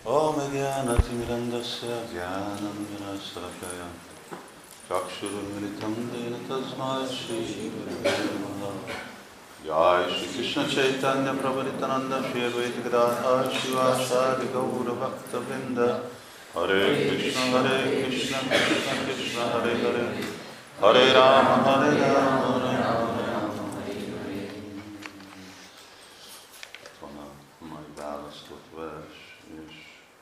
Om Jnanatimidandasya Jnananjanasarapaya Chakshurunmilitam Dena Tasmai Shri Gurave Namaha. Jai Shri Krishna Chaitanya Prabhu Nityananda Shri Advaita Gadadhar Shivasadi Gaura Bhakta Vrinda. Hare Krishna Krishna Krishna Hare Hare Hare Rama Hare Rama Rama Rama Hare Hare. Van a mai választott vers, és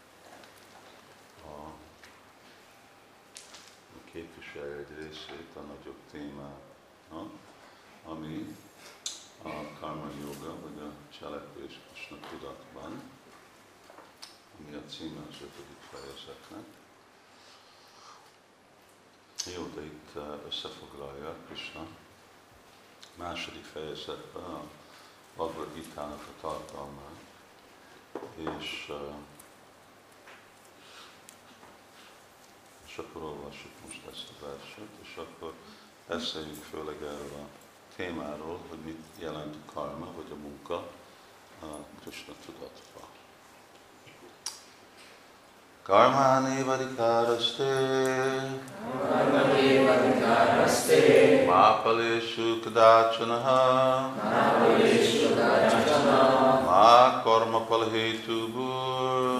képviselje egy részét a nagyobb témának, ami a karma yoga, vagy a cselekvés Krishna tudatban, ami a címe az 5. fejezetnek. Jó, de itt összefoglalja Krishna második fejezetben a Bhagavad Gita-nak a tartalmát, és akkor olvassuk most ezt a verset, és akkor beszéljünk főleg erről a témáról, hogy mit jelent a karma, vagy a munka a Krishna tudatban. Karmani vadikaraste Mápaléshu kadácsanaha Má karma palhétubur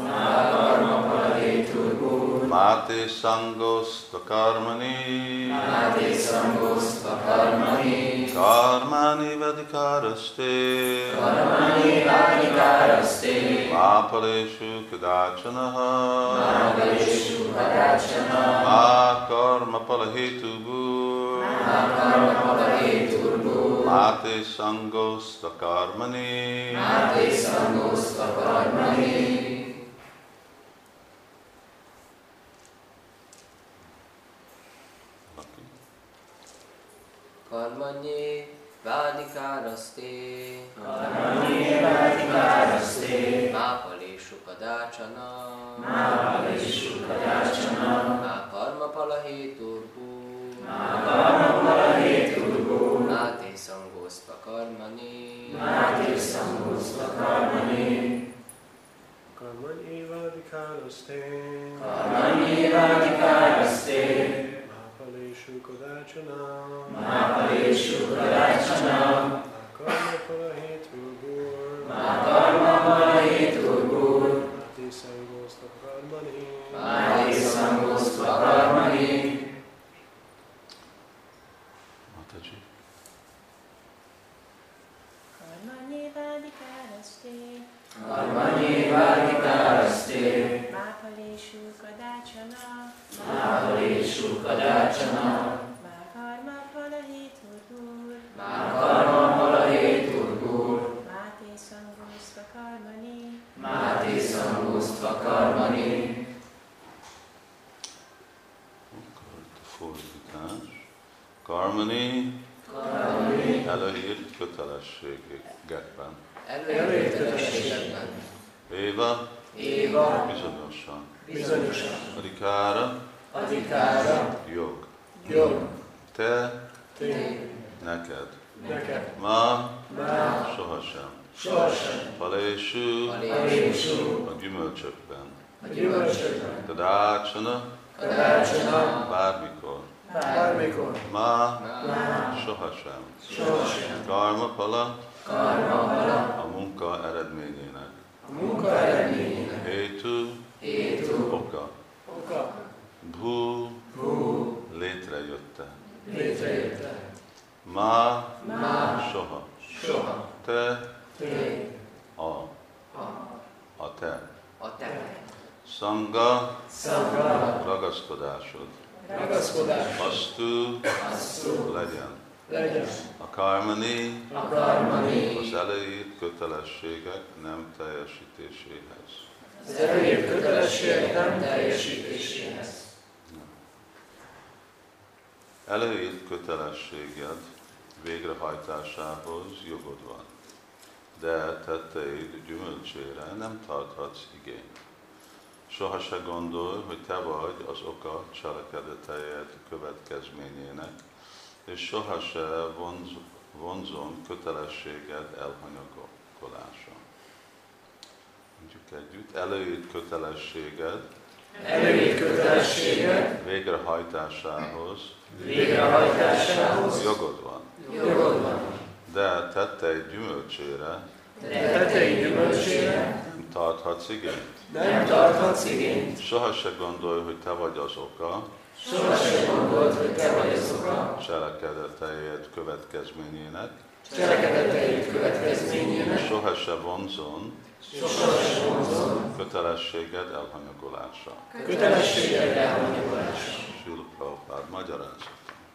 Máté sangoszta karmani Karmani vadikaraste Mápaléshu kadácsanaha Má karma palhétubur Máté sangoszta karmani Karmanye vádikáraszté Mápaléshu kadácsana Má karma palahéturhu Máté szangószta karmani Karmanye vádikáraszté Mápaléshu kadácsana Karma palahéturgur Máté szangószta karmani Mataji. Karmanye vádikáraszté Mápaléshu kadácsana Má karma palahéturgur Máté szangószta karmani Akkor itt a fordítás. Karmani előírt kötelességekben. Éva bizonyosan. Adikára jog. Te neked. Ma sohasem. Paléshu a gyümölcsökben. Kadácsana bármikor. Ma sohasem. Karma pala a munka eredményének. Hétu oka. Bhú létrejötte. Ma soha. Te a te. Sanga ragaszkodásod. Asztú legyen. A karmani az előírt kötelességek nem teljesítéséhez. Előírt kötelességed végrehajtásához jogod van, de tetteid gyümölcsére nem tarthatsz igényt. Soha se gondolj, hogy te vagy az oka cselekedeteid következményének, és soha se vonzon kötelességed elhanyagolása. mondjuk együtt, előírt kötelességed előírt kötelességed végrehajtásához végrehajtásához jogod van. jogod van. De tetteid gyümölcsére De tettei gyümölcsére nem tarthatsz igényt. nem tarthatsz igényt. Soha se gondolj, hogy te vagy az oka Soha se gondolt, hogy te vagy az oka cselekedeteid következményének, cselekedeteid következményének. soha se vonzon Soha se vonzon kötelességed elhanyagolása. kötelességed elhanyagolása. Srila Prabhupád magyarázata.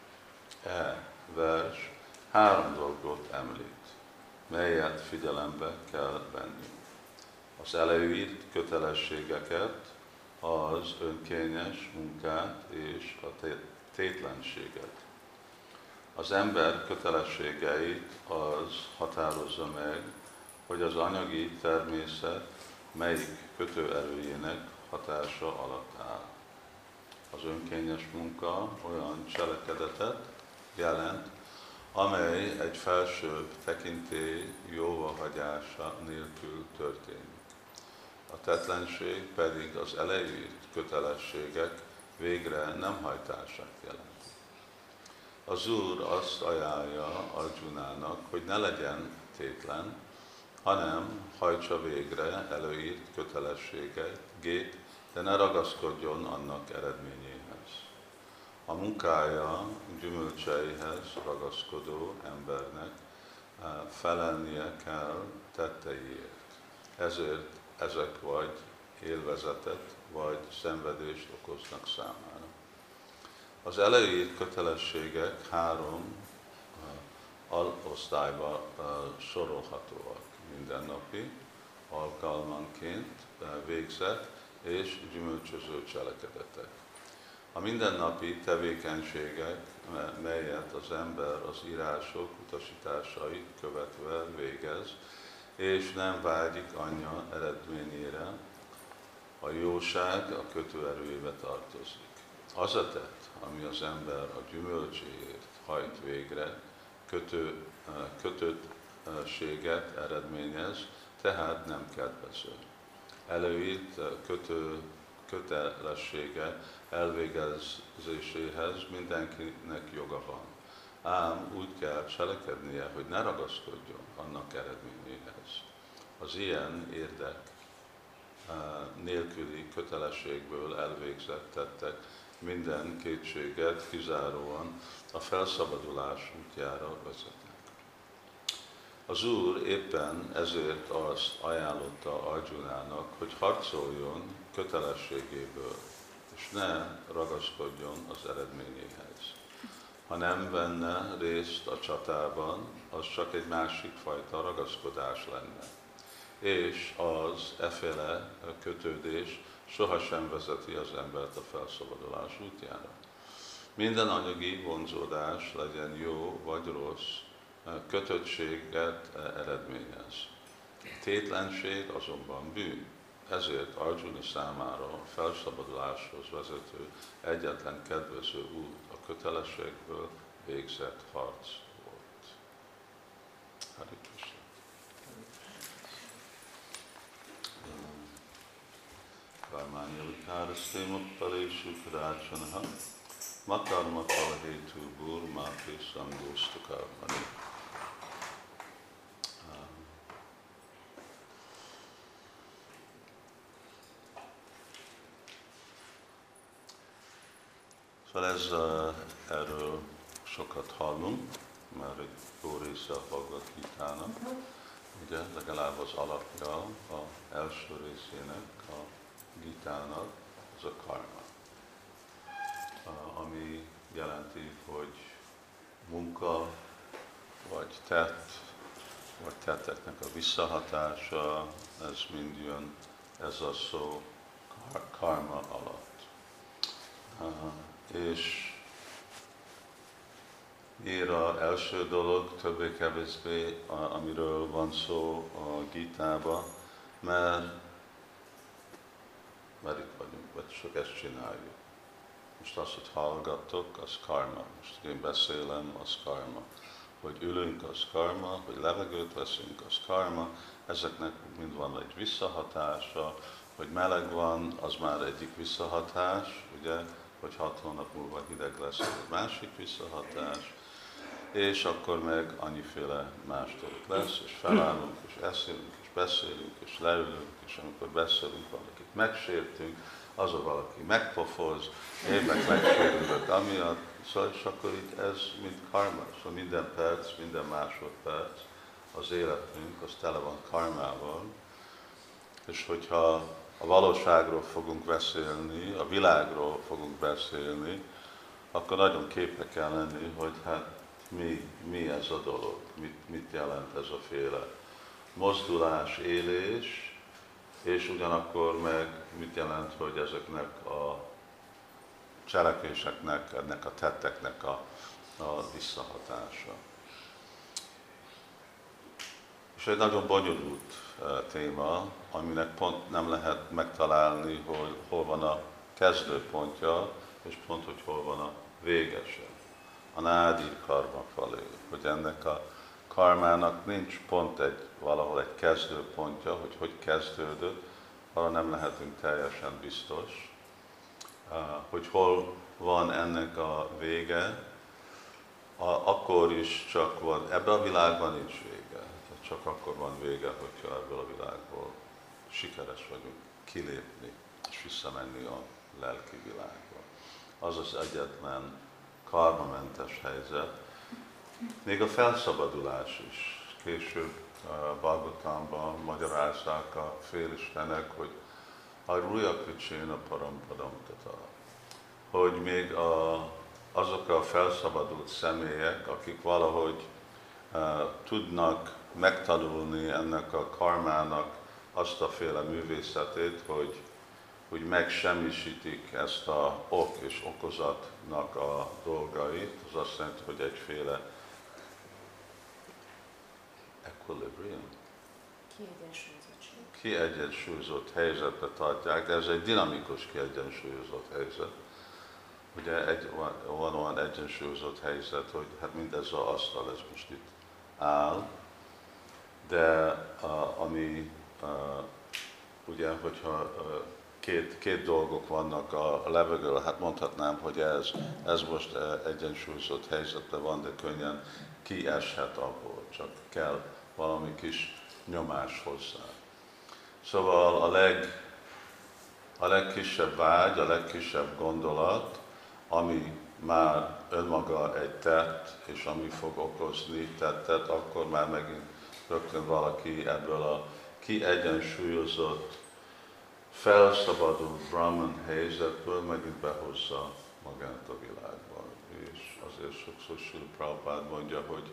Vers 3 dolgot említ, melyet figyelembe kell venni. Az előírt kötelességeket, az önkényes munkát és a tétlenséget. Az ember kötelességeit az határozza meg, hogy az anyagi természet melyik kötőerőjének hatása alatt áll. Az önkényes munka olyan cselekedetet jelent, amely egy felsőbb tekintély jóvahagyása nélkül történik. A tetlenség pedig az előírt kötelességek végre nem hajtását jelent. Az Úr azt ajánlja Arjunának, hogy ne legyen tétlen, hanem hajtsa végre előírt kötelességeit, de ne ragaszkodjon annak eredményéhez. A munkája gyümölcseihez ragaszkodó embernek felelnie kell tetteiért. Ezért ezek vagy élvezetet, vagy szenvedést okoznak számára. Az előírt kötelességek 3 alosztályba sorolhatóak. Mindennapi, alkalmanként végzett és gyümölcsöző cselekedetek. A mindennapi tevékenységek, melyet az ember az írások utasításait követve végez, és nem vágyik anyja eredményére, a jóság a kötőerőjébe tartozik. Az a tett, ami az ember a gyümölcséért hajt végre, kötöttséget eredményez, tehát nem kedvező. Előírt kötelessége elvégezéséhez mindenkinek joga van. Ám úgy kell cselekednie, hogy ne ragaszkodjon annak eredményéhez. Az ilyen érdek nélküli kötelességből elvégzett tettek minden kétséget kizáróan a felszabadulás útjára vezetnek. Az Úr éppen ezért azt ajánlotta Arjunának, hogy harcoljon kötelességéből, és ne ragaszkodjon az eredményéhez. Ha nem venne részt a csatában, az csak egy másik fajta ragaszkodás lenne. És az efféle kötődés sohasem vezeti az embert a felszabadulás útjára. Minden anyagi vonzódás, legyen jó vagy rossz, kötöttséget eredményez. Tétlenség azonban bűn. Ezért Arjuna számára a felszabaduláshoz vezető egyetlen kedvező út a kötelességből végzett harc volt. Hare Krishna. Karmánya vikáraszté muppalésú karácsanaha, makarma palahétú búr máté szangósztu karmani. Szóval erről sokat hallunk, mert egy jó része a Bhagavad Gítának, ugye legalább az alapja az első részének, a Gítának, az a karma, ami jelenti, hogy munka, vagy tett, vagy tetteknek a visszahatása, ez mind jön, ez a szó karma alatt. És ír az első dolog, többé-kevésbé, amiről van szó a Gítában, mert itt vagyunk, vagy csak ezt csináljuk. Most azt, hogy hallgattok, az karma. Most én beszélem, az karma. hogy ülünk, az karma, hogy levegőt veszünk, az karma, ezeknek mind van egy visszahatása, hogy meleg van, az már egyik visszahatás, ugye, hogy 6 hónap múlva hideg lesz, az egy másik visszahatás, és akkor meg annyiféle más dolog lesz, és felállunk, és eszélünk, és beszélünk, és leülünk, és amikor beszélünk, valakit megsértünk, az a valaki megpofoz, én meg megsérülök amiatt, szóval, és akkor így ez mind karma, szóval minden perc, minden másodperc az életünk, az tele van karmával, és hogyha a valóságról fogunk beszélni, a világról fogunk beszélni, akkor nagyon képbe kell lenni, hogy hát mi ez a dolog, mit jelent ez a féle mozdulás, élés, és ugyanakkor meg mit jelent, hogy ezeknek a cselekvéseknek, ennek a tetteknek a visszahatása. És egy nagyon bonyolult téma, aminek pont nem lehet megtalálni, hogy hol van a kezdőpontja, és pont, hogy hol van a végese. A nádi karma felé, hogy ennek a karmának nincs pont valahol egy kezdőpontja, hogy kezdődött, arra nem lehetünk teljesen biztos, hogy hol van ennek a vége, akkor is csak van, ebben a világban nincs vége. Csak akkor van vége, hogyha ebből a világból sikeres vagyunk kilépni és visszamenni a lelki világba. Az az egyetlen karmamentes helyzet. Még a felszabadulás is. Később Bhagavatamban magyarázzák a félistenek, hogy Arúja Kricséna Parampadam Tata, hogy még azok a felszabadult személyek, akik valahogy tudnak megtanulni ennek a karmának azt a féle művészetét, hogy megsemmisítik ezt a ok és okozatnak a dolgait, az azt jelenti, hogy egyféle equilibrium, kiegyensúlyozott helyzetbe tartják, de ez egy dinamikus kiegyensúlyozott helyzet. Ugye van olyan egyensúlyozott helyzet, hogy hát mindez az asztal, ez most itt áll, de ugye, hogyha két dolgok vannak a levegőről, hát mondhatnám, hogy ez most egyensúlyozott helyzetben van, de könnyen kieshet abból, csak kell valami kis nyomás hozzá. Szóval a legkisebb vágy, a legkisebb gondolat, ami már önmaga egy tett, és ami fog okozni tettet, akkor már megint rögtön valaki ebből a kiegyensúlyozott, felszabadult Brahman helyzetből megint behozza magát a világba. És azért sokszor Srila Prabhupád mondja, hogy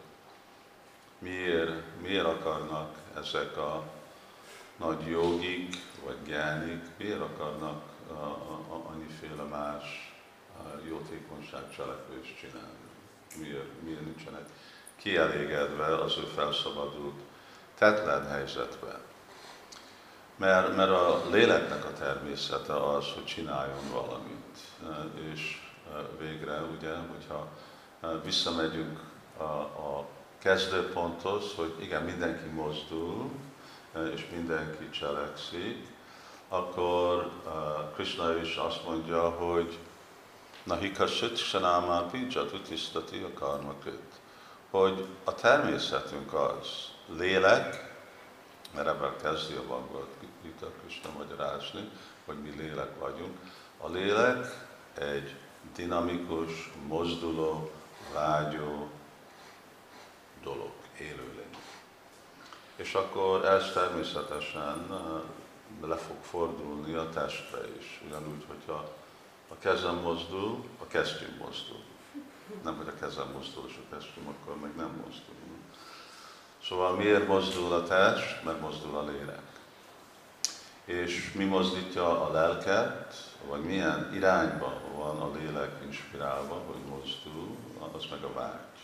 miért akarnak ezek a nagy jogik, vagy gyánik, miért akarnak annyiféle más jótékonyságcselekvést csinálni. Miért nincsenek kielégedve az ő felszabadult tetlen helyzetben. Mert a léleknek a természete az, hogy csináljon valamit. És végre, ugye, hogyha visszamegyünk a kezdőponthoz, hogy igen, mindenki mozdul, és mindenki cselekszik, akkor Krishna is azt mondja, hogy Nahi kasit sanama pijat utisztati a karmakrit, hogy a természetünk az lélek, mert ebben kezdi a Bhagavad Gita Krishna magyarázni, hogy mi lélek vagyunk. A lélek egy dinamikus, mozduló, vágyó dolog, élőlény. És akkor ez természetesen le fog fordulni a testre is. Ugyanúgy, hogyha a kezem mozdul, a kesztyűm mozdul. Nem, hogy a kezem mozdul, és a kesztyűm, akkor meg nem mozdul. Szóval miért mozdul a test? Mert mozdul a lélek. És mi mozdítja a lelket, vagy milyen irányba van a lélek inspirálva, hogy mozdul, az meg a vágy.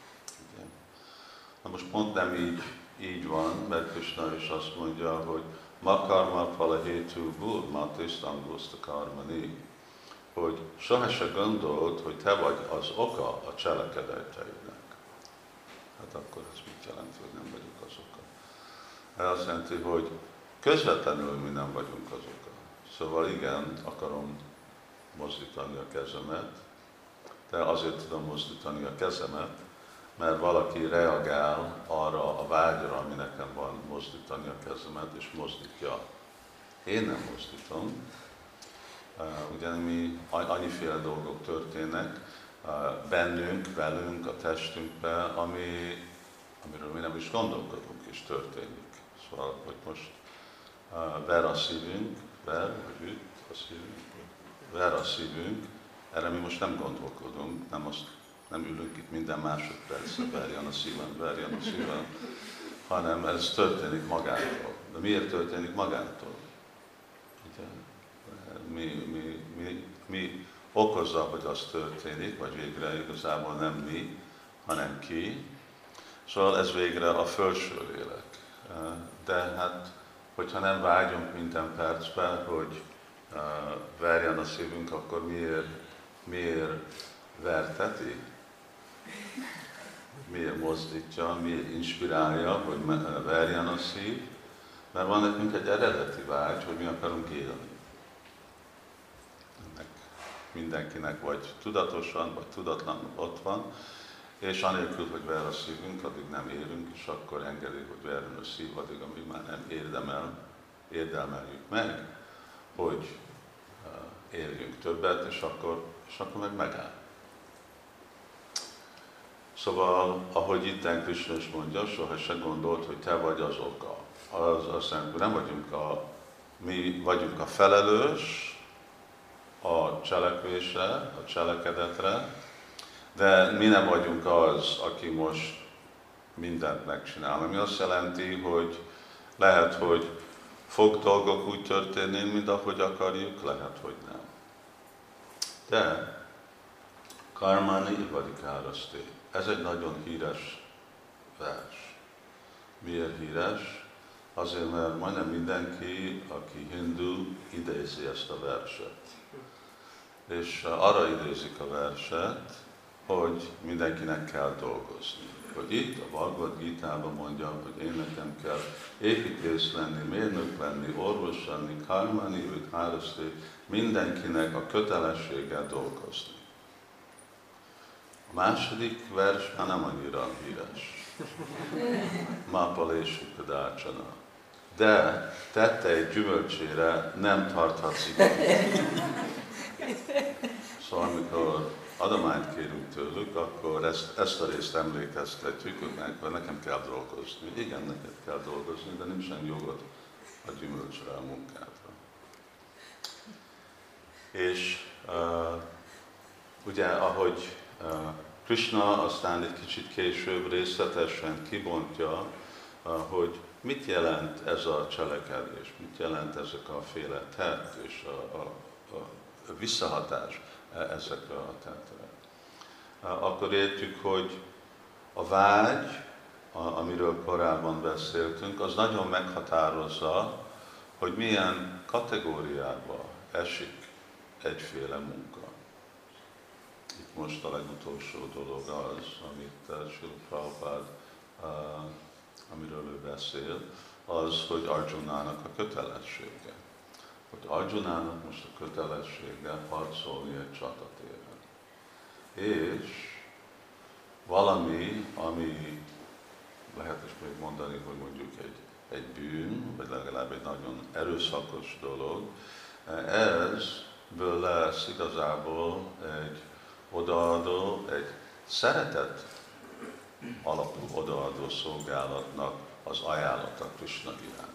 Na most pont nem így van, mert Krishna is azt mondja, hogy ma karma phala hétu bud, ma tisztangózta karmani, hogy soha se gondolt, hogy te vagy az oka a cselekedeteidnek. Hát akkor ez mit jelent, hogy nem vagyunk azokkal? Ez azt jelenti, hogy közvetlenül mi nem vagyunk azokkal. Szóval igen, akarom mozdítani a kezemet, de azért tudom mozdítani a kezemet, mert valaki reagál arra a vágyra, ami nekem van, mozdítani a kezemet, és mozdítja. Én nem mozdítom. Ugye mi annyiféle dolgok történnek bennünk, velünk, a testünkben, amiről mi nem is gondolkodunk, és történik. Szóval, hogy most ver a szívünk, ver a szívünk, erre mi most nem gondolkodunk, nem ülünk itt minden másodpercre, verjen a szívem, hanem ez történik magától. De miért történik magától? Mi okozza, hogy az történik, vagy végre igazából nem mi, hanem ki. Szóval ez végre a felső lélek. De hát, hogyha nem vágyunk minden percben, hogy verjen a szívünk, akkor miért verteti? Miért mozdítja, miért inspirálja, hogy verjen a szív? Mert van nekünk egy eredeti vágy, hogy mi akarunk élni. Mindenkinek vagy tudatosan, vagy tudatlanul ott van, és anélkül, hogy ver a szívünk, addig nem élünk, és akkor engedi, hogy verjen a szív, addig, amíg már nem érdemeljük meg, hogy éljünk többet, és akkor meg megáll. Szóval, ahogy itten Krishna is mondja, soha se gondolt, hogy te vagy az oka. Az azt jelenti, hogy mi vagyunk a felelős a cselekvésre, a cselekedetre, de mi nem vagyunk az, aki most mindent megcsinál. Ami azt jelenti, hogy lehet, hogy fog dolgok úgy történni, mint ahogy akarjuk, lehet, hogy nem. De Karmani Ivadikáraszté. Ez egy nagyon híres vers. Miért híres? Azért, mert majdnem mindenki, aki hindu, idézi ezt a verset. És arra idézik a verset, hogy mindenkinek kell dolgozni. Hogy itt a Bhagavad Gitában mondja, hogy én nekem kell építész lenni, mérnök lenni, orvos lenni, karmani, Ivadikáraszté, mindenkinek a kötelességgel dolgozni. A második vers már nem annyira híres. Mápalésú kadácsana. De tettei gyümölcsére nem tarthatsz igazat. Szóval amikor adományt kérünk tőlük, akkor ezt a részt emlékeztetjük meg, hogy nekem kell dolgozni. Igen, neked kell dolgozni, de nincsen jogod a gyümölcsre, a munkádra. És ugye, ahogy Krishna aztán egy kicsit később részletesen kibontja, hogy mit jelent ez a cselekedés, mit jelent ezek a féle tett és a visszahatás ezekre a tettre. Akkor értjük, hogy a vágy, amiről korábban beszéltünk, az nagyon meghatározza, hogy milyen kategóriába esik egyféle munka. Itt most a legutolsó dolog az, amit Srila Prabhupád, amiről ő beszél, az, hogy Arjunának a kötelessége. Hogy Arjunának most a kötelessége harcolni egy csatatéren. És valami, ami lehet is még mondani, hogy mondjuk egy bűn, vagy legalább egy nagyon erőszakos dolog, ezből lesz igazából egy odaadó, egy szeretet alapú odaadó szolgálatnak az ajánlata Krishna iránt.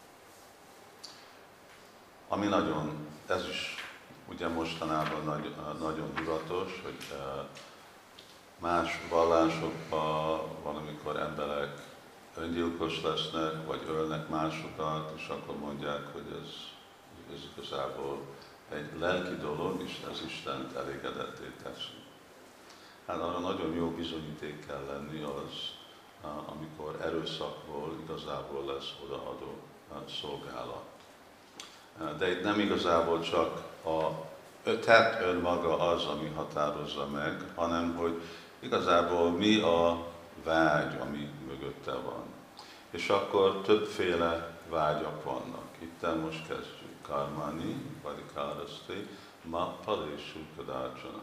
Ami nagyon, ez is ugye mostanában nagyon divatos, hogy más vallásokban valamikor emberek öngyilkos lesznek, vagy ölnek másokat, és akkor mondják, hogy ez igazából egy lelki dolog, és ez Istent elégedetté teszi. Hát arra nagyon jó bizonyíték kell lenni az, amikor erőszakból igazából lesz odaadó szolgálat. De itt nem igazából csak a tett önmaga az, ami határozza meg, hanem hogy igazából mi a vágy, ami mögötte van. És akkor többféle vágyak vannak. Itten most kezdjük. Karmani, vadikáraszté, ma palésú kadácsana.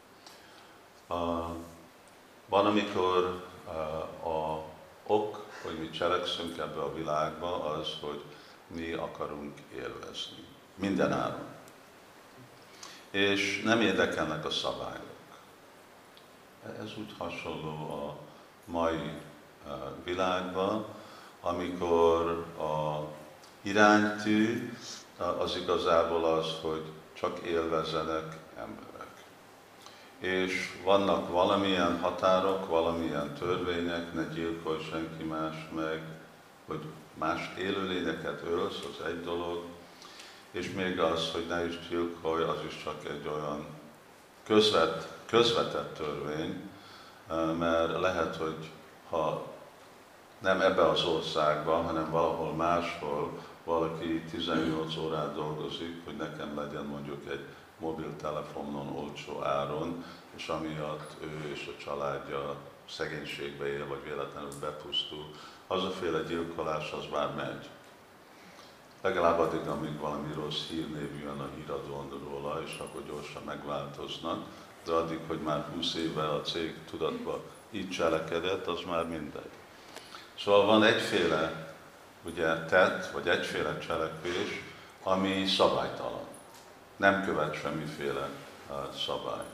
Van, amikor a ok, hogy mi cselekszünk ebbe a világba, az, hogy mi akarunk élvezni. Minden áron. És nem érdekelnek a szabályok. Ez úgy hasonló a mai világban, amikor a iránytű az igazából az, hogy csak élvezzenek emberek. És vannak valamilyen határok, valamilyen törvények, ne gyilkolj senki más meg, hogy más élőlényeket ölsz, az egy dolog, és még az, hogy ne is gyilkolj, az is csak egy olyan közvetett törvény, mert lehet, hogy ha nem ebbe az országban, hanem valahol máshol valaki 18 órát dolgozik, hogy nekem legyen mondjuk egy mobiltelefonon olcsó áron, és amiatt ő és a családja szegénységbe él, vagy véletlenül bepusztul, az a féle gyilkolás az már megy. Legalább addig, amíg valami rossz hírnév jön a híradón róla, és akkor gyorsan megváltoznak, de addig, hogy már 20 éve a cég tudatban így cselekedett, az már mindegy. Szóval van egyféle tett, vagy egyféle cselekvés, ami szabálytalan. Nem követ semmiféle szabályt.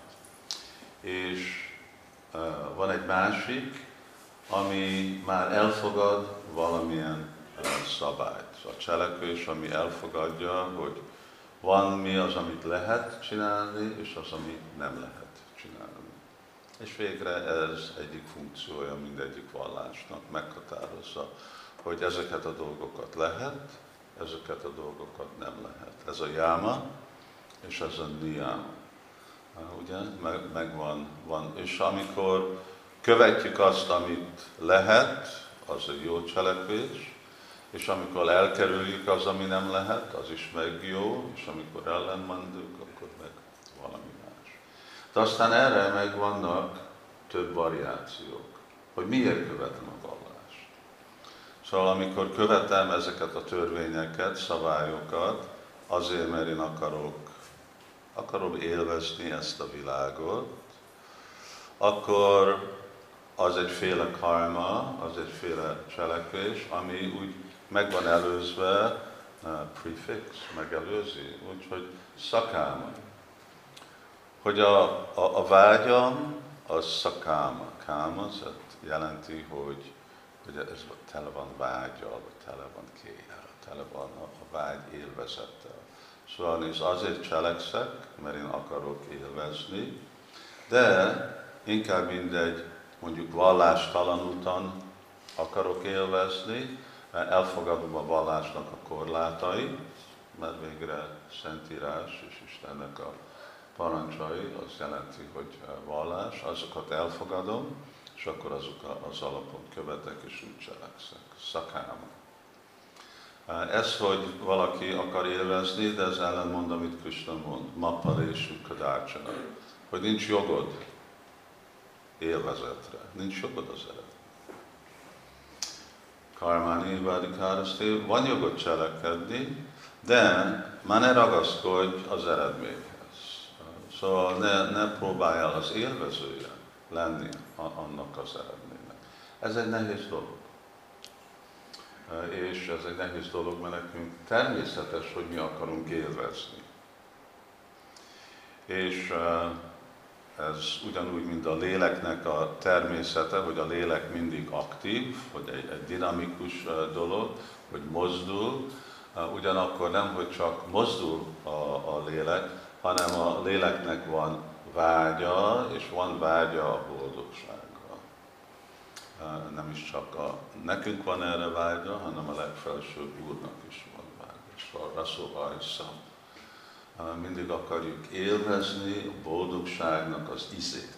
És van egy másik, ami már elfogad valamilyen szabályt. A cselekvés, ami elfogadja, hogy van mi az, amit lehet csinálni, és az, ami nem lehet csinálni. És végre ez egyik funkciója mindegyik vallásnak, meghatározza, hogy ezeket a dolgokat lehet, ezeket a dolgokat nem lehet. Ez a jáma, és ez a niyama. Ugye? Megvan. És amikor követjük azt, amit lehet, az egy jó cselekvés, és amikor elkerüljük az, ami nem lehet, az is meg jó, és amikor ellenmondjuk, akkor meg valami más. De aztán erre meg vannak több variációk, hogy miért követem a vallást. Szóval amikor követem ezeket a törvényeket, szabályokat, azért, mert én akarom élvezni ezt a világot, akkor az egyféle karma, az egyféle cselekvés, ami úgy meg van előzve, prefix, megelőzi, úgyhogy szakáma. Hogy a vágyam, az szakáma. Káma, az jelenti, hogy ez tele van vágyal, vagy tele van kéjjel, tele van a vágy élvezettel. Szóval én azért cselekszek, mert én akarok élvezni, de inkább mindegy, mondjuk vallástalanultan akarok élvezni, elfogadom a vallásnak a korlátait, mert végre Szentírás és Istennek a parancsai, az jelenti, hogy vallás, azokat elfogadom, és akkor azok az alapon követek, és úgy cselekszek. Szakáma. Ez, hogy valaki akar élvezni, de ez ellenmond, amit Krishna mond, mapparésú kadácsana, hogy nincs jogod élvezetre, nincs jogod az eredmény. Karmani vadikáraszté, van jogod cselekedni, de már ne ragaszkodj az eredményhez. Szóval ne próbáljál az élvezője lenni annak az eredménynek. Ez egy nehéz dolog. És ez egy nehéz dolog, mert nekünk természetes, hogy mi akarunk élvezni. És ez ugyanúgy, mint a léleknek a természete, hogy a lélek mindig aktív, hogy egy dinamikus dolog, hogy mozdul, ugyanakkor nem, hogy csak mozdul a lélek, hanem a léleknek van vágya, és van vágya a boldogságra. Nem is csak nekünk van erre vágya, hanem a legfelsőbb Úrnak is van vágya. Szóval Rasszolvajszam. Mindig akarjuk élvezni a boldogságnak az ízét.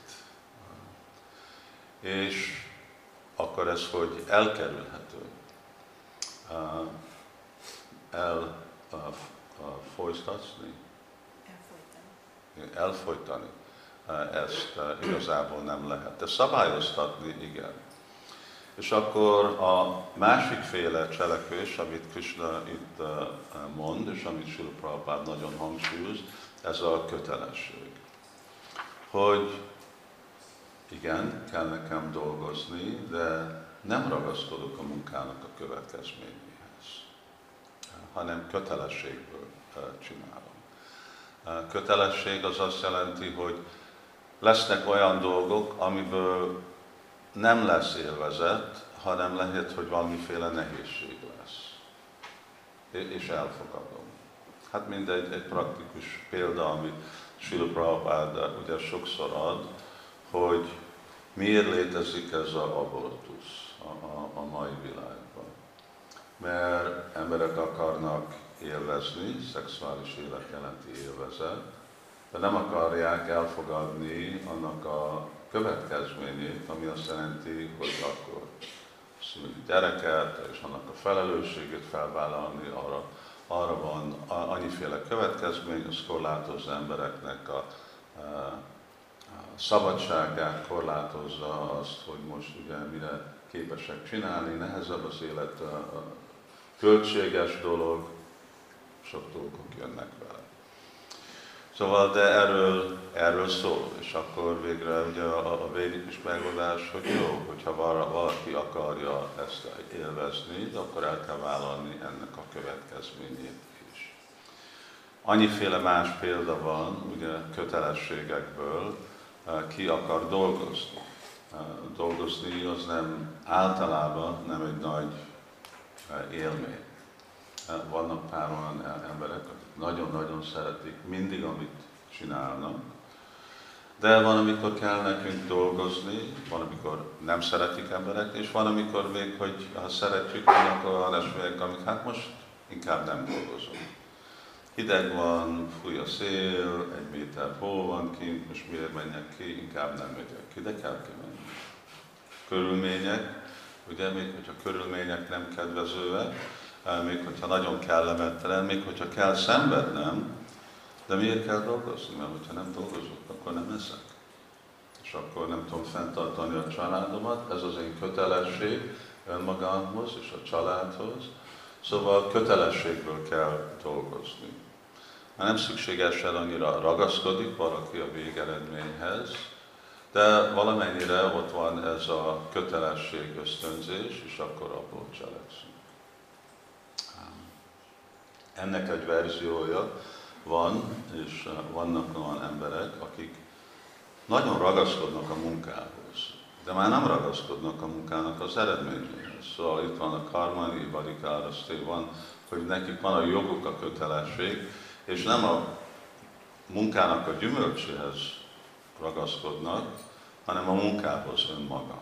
És akkor ez, hogy elkerülhető. Elfolytani. Ezt igazából nem lehet. De szabályoztatni, igen. És akkor a másikféle cselekvés, amit Krishna itt mond, és amit Srila Prabhupád nagyon hangsúlyoz, ez a kötelesség. Hogy igen, kell nekem dolgozni, de nem ragaszkodok a munkának a következményéhez, hanem kötelességből csinálom. Kötelesség az azt jelenti, hogy lesznek olyan dolgok, amiből nem lesz élvezet, hanem lehet, hogy valamiféle nehézség lesz. És elfogadom. Hát mindegy, egy praktikus példa, amit Srila Prabhupád ugye sokszor ad, hogy miért létezik ez az abortusz a mai világban. Mert emberek akarnak élvezni, szexuális élet jelenti élvezet, de nem akarják elfogadni annak a következményét, ami azt jelenti, hogy akkor szülni gyereket, és annak a felelősségét felvállalni, arra van annyiféle következmény, az korlátozza embereknek a szabadságát, korlátozza azt, hogy most ugye mire képesek csinálni, nehezebb az élet, költséges dolog, sok dolgok jönnek vele. Szóval, de erről szól, és akkor végre ugye a védikus megoldás, hogy jó, hogyha valaki akarja ezt élvezni, de akkor el kell vállalni ennek a következményét is. Annyiféle más példa van, ugye kötelességekből, ki akar dolgozni. Dolgozni az nem általában nem egy nagy élmény. Vannak pár olyan emberek, akik nagyon-nagyon szeretik mindig, amit csinálnak, de van, amikor kell nekünk dolgozni, van, amikor nem szeretik emberek, és van, amikor még, hogy ha szeretjük, vannak olyan események, amik hát most inkább nem dolgozunk. Hideg van, fúj a szél, 1 méter hó van kint, most miért menjek ki, inkább nem megyek ki, de kell kimenni. Körülmények, ugye, még hogyha körülmények nem kedvezőek, még hogyha nagyon kellemetlen, még hogyha kell szenvednem, de miért kell dolgozni? Mert hogyha nem dolgozok, akkor nem eszek. És akkor nem tudom fenntartani a családomat, ez az én kötelesség önmagamhoz és a családhoz. Szóval kötelességből kell dolgozni. Nem szükségesen annyira ragaszkodik valaki a végeredményhez, de valamennyire ott van ez a kötelesség ösztönzés, és akkor abból cselekszünk. Ennek egy verziója van, és vannak olyan emberek, akik nagyon ragaszkodnak a munkához, de már nem ragaszkodnak a munkának az eredményéhez. Szóval itt van a karmani, vadikáraszté, van, hogy nekik van a joguk, a kötelesség, és nem a munkának a gyümölcséhez ragaszkodnak, hanem a munkához önmaga.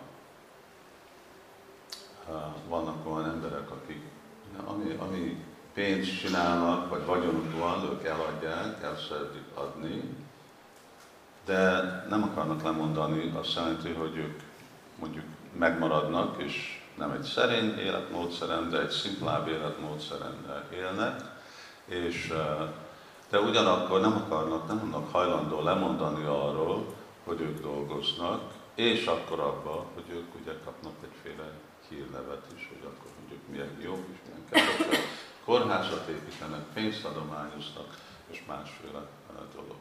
Vannak olyan emberek, akik ami pénzt csinálnak, vagy vagyonuk van, ők eladják, el szeretik adni, de nem akarnak lemondani, azt jelenti, hogy ők mondjuk megmaradnak, és nem egy szerény életmódszeren, de egy szimplább életmódszeren élnek, és, de ugyanakkor nem vannak hajlandó lemondani arról, hogy ők dolgoznak, és akkor abban, hogy ők ugye kapnak egyféle hírnevet is, hogy akkor mondjuk milyen jók és milyen kedvesek, kórházat építenek, pénzt adományoznak, és másféle dolog.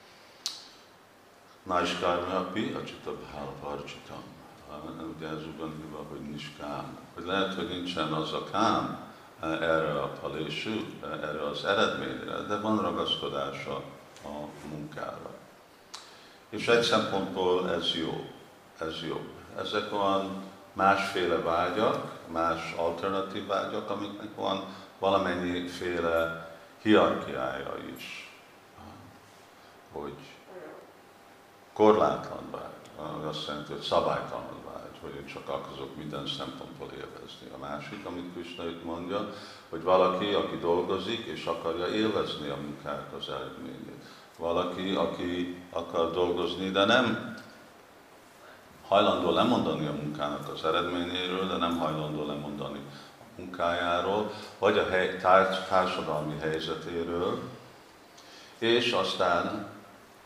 Naiskármi api, acsitab hálvarcsitam. Ugye ez úgy van hívva, hogy niskám. Hogy lehet, hogy nincsen az a kám erre a palésú, erre az eredményre, de van ragaszkodása a munkára. És egy szempontból ez jó, ez jobb. Ezek van másféle vágyak, más alternatív vágyak, amiknek van valamennyiféle hierarchiája is, hogy korlátlan vágy, azt jelenti, hogy szabálytalan vágy, hogy én csak akarok minden szempontból élvezni. A másik, amit Krishna itt mondja, hogy valaki, aki dolgozik és akarja élvezni a munkát, az eredményét. Valaki, aki akar dolgozni, de nem hajlandó lemondani a munkának az eredményéről, de nem hajlandó lemondani a munkájáról, vagy a társadalmi helyzetéről, és aztán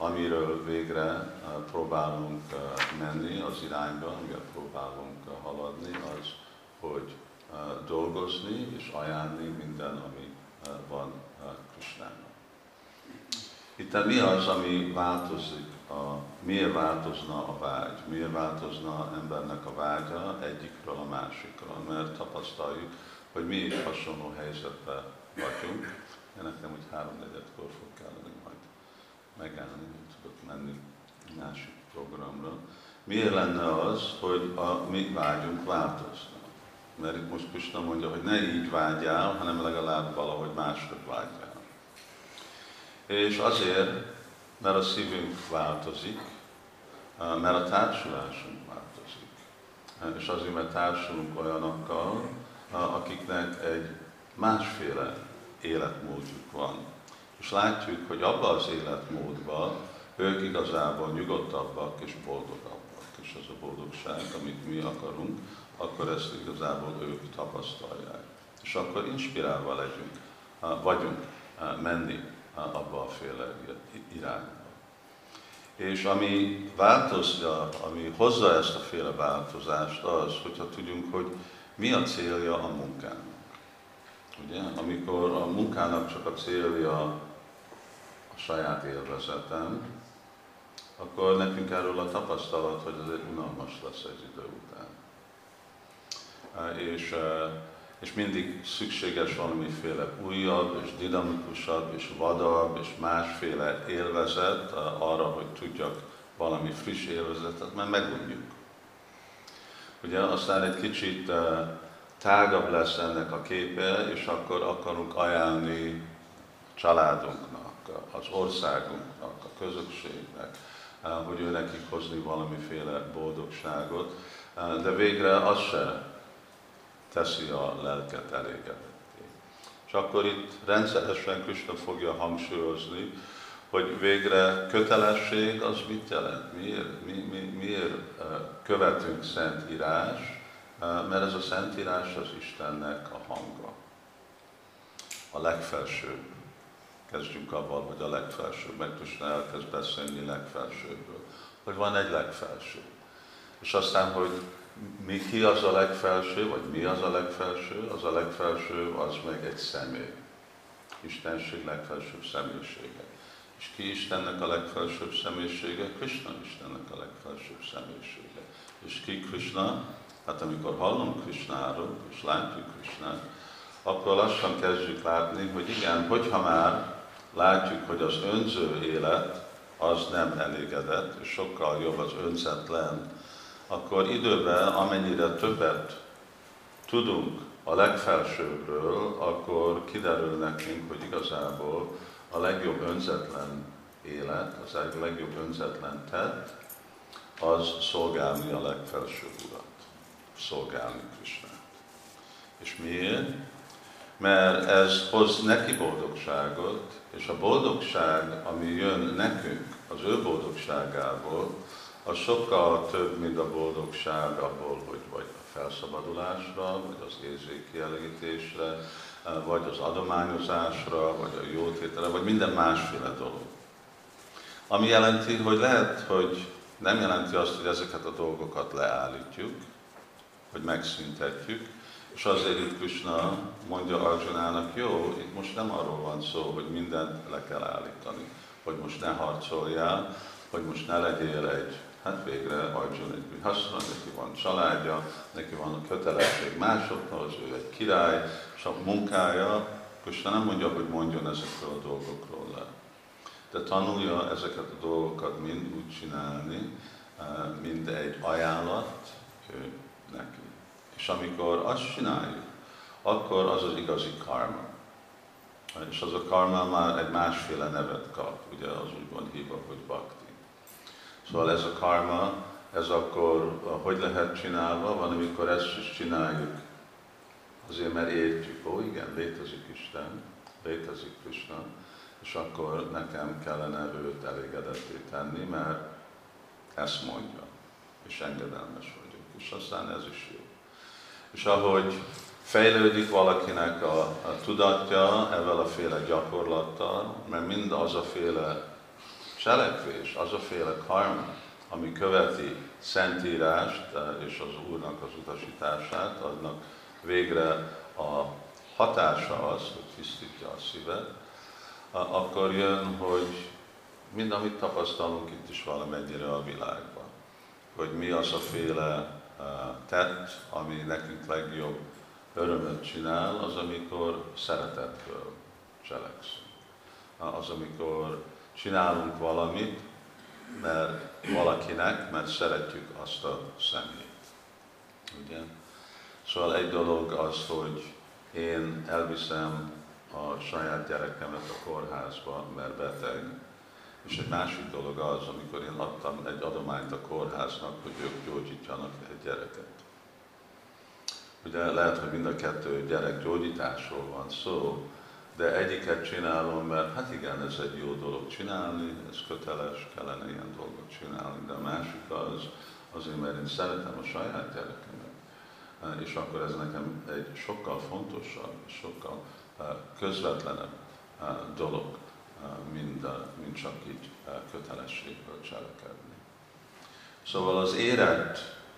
amiről végre próbálunk menni, az irányba, amivel próbálunk haladni, az, hogy dolgozni és ajánlni minden, ami van Krisnának. Itt mi az, ami változik, miért változna a vágy, miért változna embernek a vágya egyikről a másikról, mert tapasztaljuk, hogy mi is hasonló helyzetben vagyunk. Én nekem úgy 3-4-kor fog kelleni majd megállni, nem tudok menni másik programra. Miért lenne az, hogy a mi vágyunk változna? Mert itt most Krishna mondja, hogy ne így vágyjál, hanem legalább valahogy máshogy vágyjál. És azért, mert a szívünk változik, mert a társulásunk változik. És azért, mert társulunk olyanokkal, akiknek egy másféle életmódjuk van. És látjuk, hogy abban az életmódban ők igazából nyugodtabbak és boldogabbak. És ez a boldogság, amit mi akarunk, akkor ezt igazából ők tapasztalják. És akkor inspirálva vagyunk menni abba a féle irányba. És ami változja, ami hozza ezt a féle változást az, hogyha tudjunk, hogy mi a célja a munkának. Ugye? Amikor a munkának csak a célja a saját élvezetem, akkor nekünk erről a tapasztalat, hogy ez egy unalmas lesz egy idő után. És mindig szükséges valamiféle újabb, és dinamikusabb, és vadabb, és másféle élvezet arra, hogy tudjak valami friss élvezetet, mert megunjuk. Ugye aztán egy kicsit tágabb lesz ennek a képe, és akkor akarunk ajánlni a családunknak, az országunknak, a közösségnek, hogy ő nekik hozni valamiféle boldogságot, de végre az se teszi a lelket elégedetté. És akkor itt rendszeresen Krishna fogja hangsúlyozni, hogy végre kötelesség az mit jelent? Miért követünk Szentírás? Mert ez a Szentírás az Istennek a hangja. A legfelsőbb. Kezdjünk avval, hogy a legfelsőbb. Meg Krishna elkezd beszélni legfelsőbből. Hogy van egy legfelső. És aztán, hogy ki az a legfelső, vagy mi az a legfelső? Az a legfelső, az meg egy személy. Istenség legfelsőbb személyisége. És ki Istennek a legfelsőbb személyisége? Krishna Istennek a legfelsőbb személyisége. És ki Krishna? Hát amikor hallunk Krishnáról, és látjuk Krishnát, akkor lassan kezdjük látni, hogy igen, hogyha már látjuk, hogy az önző élet az nem elégedett, és sokkal jobb az önzetlen, akkor időben, amennyire többet tudunk a legfelsőbbről, akkor kiderül nekünk, hogy igazából a legjobb önzetlen élet, az legjobb önzetlen tett, az szolgálni a legfelsőbb urat, szolgálni Krishnát. És miért? Mert ez hoz neki boldogságot, és a boldogság, ami jön nekünk, az ő boldogságából, az sokkal több, mint a boldogság abból, hogy vagy a felszabadulásra, vagy az érzékkielégítésre, vagy az adományozásra, vagy a jótételre, vagy minden másféle dolog. Ami jelenti, hogy lehet, hogy nem jelenti azt, hogy ezeket a dolgokat leállítjuk, hogy megszüntetjük, és azért itt Krishna mondja Arjunának, jó, itt most nem arról van szó, hogy mindent le kell állítani, hogy most ne harcoljál, hogy most ne legyél egy, hát végre Arjuna egy haszna, neki van családja, neki van a kötelesség másokhoz, ő egy király, és a munkája, Krishna nem mondja, hogy mondjon ezekről a dolgokról le. De tanulja ezeket a dolgokat mind úgy csinálni, mint egy ajánlat ő neki. És amikor azt csináljuk, akkor az az igazi karma. És az a karma már egy másféle nevet kap, ugye az úgy van hívva, hogy bhakti. Szóval ez a karma, ez akkor hogy lehet csinálva? Van, amikor ezt is csináljuk, azért mert értjük, ó igen, létezik Isten, létezik Krishna, és akkor nekem kellene őt elégedetté tenni, mert ezt mondja, és engedelmes vagyok, és aztán ez is jó. És ahogy fejlődik valakinek a tudatja ezzel a féle gyakorlattal, mert mind az a féle cselekvés, az a féle karma, ami követi Szentírást és az Úrnak az utasítását, annak végre a hatása az, hogy tisztítja a szívet, akkor jön, hogy mind amit tapasztalunk itt is valamennyire a világban, hogy mi az a féle tett, ami nekünk legjobb örömöt csinál, az amikor szeretetből cselekszünk. Az amikor csinálunk valamit, mert valakinek, mert szeretjük azt a személyt. Ugye? Szóval egy dolog az, hogy én elviszem a saját gyerekemet a kórházba, mert beteg, és egy másik dolog az, amikor én adtam egy adományt a kórháznak, hogy ők gyógyítsanak egy gyereket. Ugye lehet, hogy mind a kettő gyerek gyógyításról van szó, de egyiket csinálom, mert hát igen, ez egy jó dolog csinálni, ez köteles, kellene ilyen dolgot csinálni, de a másik azért, mert én szeretem a saját gyerekemet. És akkor ez nekem egy sokkal fontosabb, és sokkal közvetlenebb dolog, mint csak így kötelességből cselekedni. Szóval az érett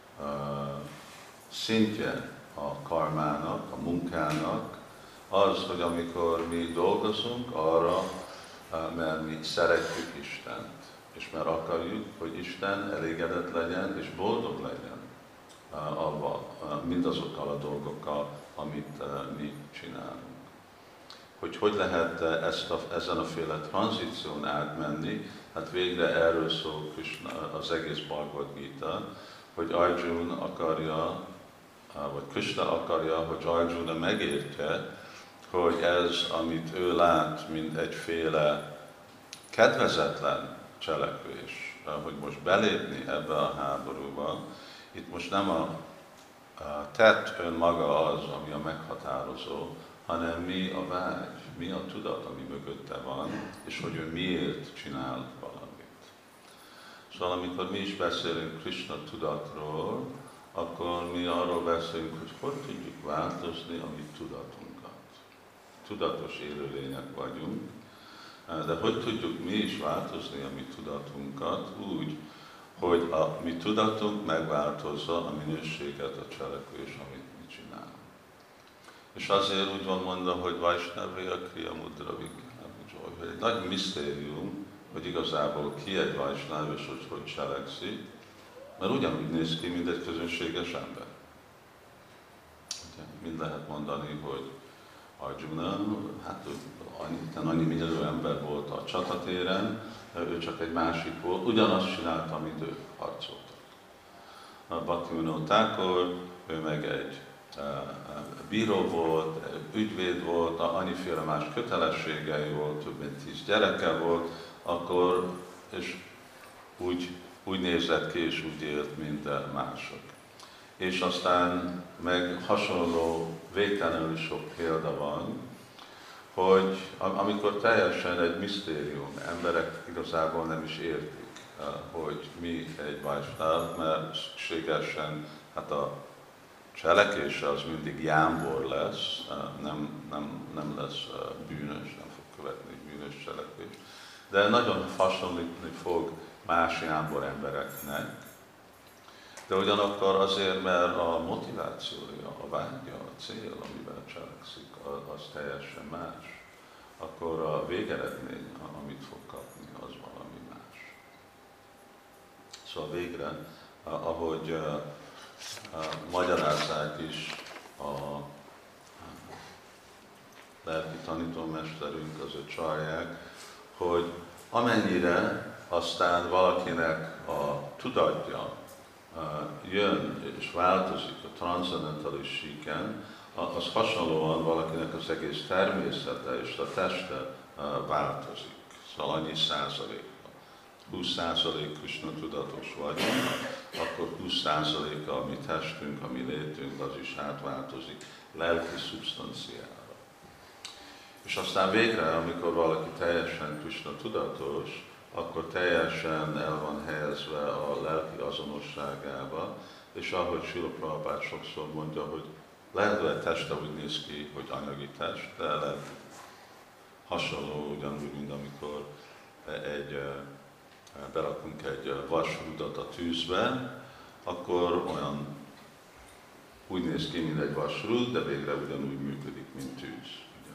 szintje a karmának, a munkának, az, hogy amikor mi dolgozunk arra, mert mi szeretjük Istent, és mert akarjuk, hogy Isten elégedett legyen és boldog legyen mindazokkal a dolgokkal, amit mi csinálunk. Hogy lehet ezen a féle tranzíción átmenni, hát végre erről szól az egész Bhagavad Gita, hogy Arjuna akarja, vagy Krishna akarja, hogy Arjuna megértje, hogy ez, amit ő lát, mint egyféle kedvezetlen cselekvés, hogy most belépni ebbe a háborúba, itt most nem a tett önmaga az, ami a meghatározó, hanem mi a vágy, mi a tudat, ami mögötte van, és hogy ő miért csinál valamit. Szóval amikor mi is beszélünk Krishna tudatról, akkor mi arról beszélünk, hogy tudjuk változni a mi tudatunkat. Tudatos élőlények vagyunk, de hogy tudjuk mi is változni a mi tudatunkat úgy, hogy a mi tudatunk megváltozza a minőséget, a cselekvés, amit mi csinálunk. És azért úgy van mondva, hogy Vaishnavya Kriya Mudra Vigyána, hogy egy nagy misztérium, hogy igazából ki egy Vaishnava és hogy cselekszik, mert ugyanúgy néz ki, mint egy közönséges ember. Mind lehet mondani, hogy Arjuna, hát annyi millió ember volt a csatatéren, ő csak egy másik volt, ugyanazt csinálta, mint ők harcoltak. Bhaktivinoda Thakur, ő meg egy bíró volt, ügyvéd volt, annyiféle más kötelességei volt, több mint 10 gyereke volt, akkor, és úgy nézett ki, és úgy élt, mint mások. És aztán meg hasonló végtelenül sok példa van, hogy amikor teljesen egy misztérium, emberek igazából nem is értik, hogy mi egy Vaishnava, mert szükségesen hát a cselekvése az mindig jámbor lesz, nem lesz bűnös, nem fog követni bűnös cselekvést, de nagyon hasonlítani fog más jámbor embereknek, de ugyanakkor azért, mert a motivációja, a vágya, a cél, amivel cselekszik, az teljesen más, akkor a végeredmény, amit fog kapni, az valami más. Szóval végre, ahogy magyarázzák is a lelki tanítómesterünk, az Acharják, hogy amennyire aztán valakinek a tudatja jön és változik a transzendentális síken, az hasonlóan valakinek az egész természete és a teste változik. Szóval annyi százalékban. 20% Krishna tudatos vagyunk, akkor 20%-a a mi testünk, a mi létünk, az is átváltozik lelki szubstanciára. És aztán végre, amikor valaki teljesen Krishna tudatos, akkor teljesen el van helyezve a lelki azonosságába, és ahogy Srila Prabhupád sokszor mondja, hogy lehet, hogy teste úgy néz ki, hogy anyagi test, de lehet hasonló ugyanúgy, mint amikor egy berakunk egy vasrudat a tűzbe, akkor olyan úgy néz ki, mint egy vasrúd, de végre ugyanúgy működik, mint tűz.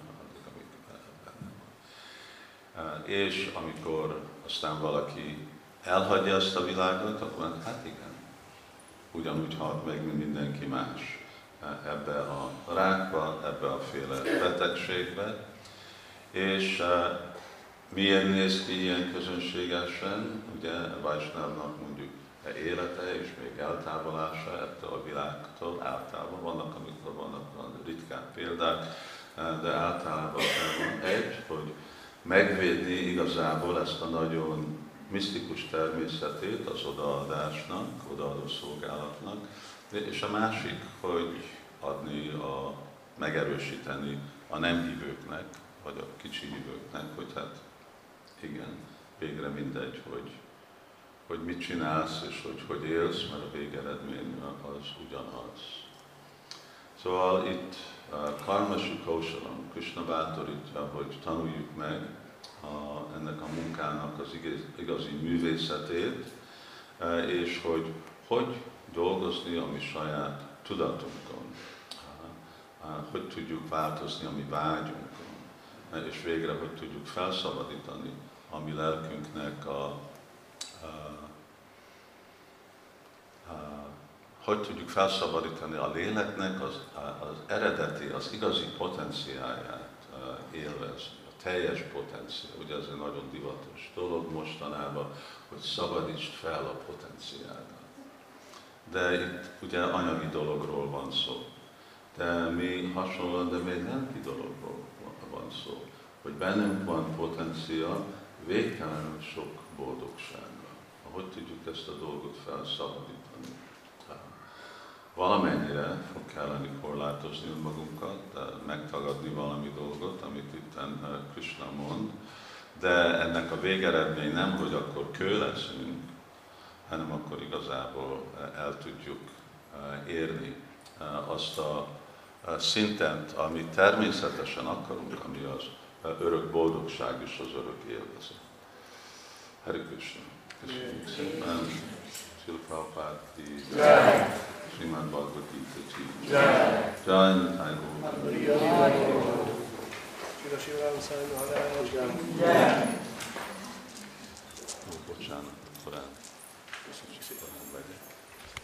És amikor aztán valaki elhagyja ezt a világot, akkor hát igen, ugyanúgy halt meg, mint mindenki más ebbe a rákba, ebbe a féle betegségbe. És miért néz ki ilyen közönségesen? Ugye Vaisnavnak mondjuk élete és még eltávolása ettől a világtól általában. Vannak, amikor vannak ritkán példák, de általában van egy, hogy megvédni igazából ezt a nagyon misztikus természetét az odaadásnak, odaadó szolgálatnak, és a másik, hogy megerősíteni a nem hívőknek, vagy a kicsi hívőknek, hogy hát igen, végre mindegy, hogy mit csinálsz, és hogy élsz, mert a végeredmény az ugyanaz. Szóval itt Karmashu Kausalam, Krishna bátorítja, hogy tanuljuk meg ennek a munkának az igazi művészetét, és hogy dolgozni a mi saját tudatunkon, hogy tudjuk változni a mi vágyunkon, és végre hogy tudjuk felszabadítani a mi lelkünknek hogy tudjuk felszabadítani a léleknek az eredeti, az igazi potenciáját élvezni, a teljes potenciál. Ugye ez egy nagyon divatos dolog mostanában, hogy szabadítsd fel a potenciádat. De itt ugye anyagi dologról van szó. De mi hasonlóan, de még lelki dologról van szó. Hogy bennünk van potenciál végtelenül sok boldogságra. Hogy tudjuk ezt a dolgot felszabadítani? Valamennyire fog kelleni korlátozni magunkat, megtagadni valami dolgot, amit itt Krishna mond, de ennek a végeredmény nem, hogy akkor kő leszünk, hanem akkor igazából el tudjuk érni azt a szintet, amit természetesen akarunk, ami az örök boldogság és az örök élvezet. Hare Krishna. Köszönjük szépen. Srila Prabhupád ki jai. Srimad Bhagavad Gita ki jai. Jai Nitai Gaur. Srila Shiva Sai Maharaj jai. Bocsánat, korán. Köszönjük szépen, hogy vegyek.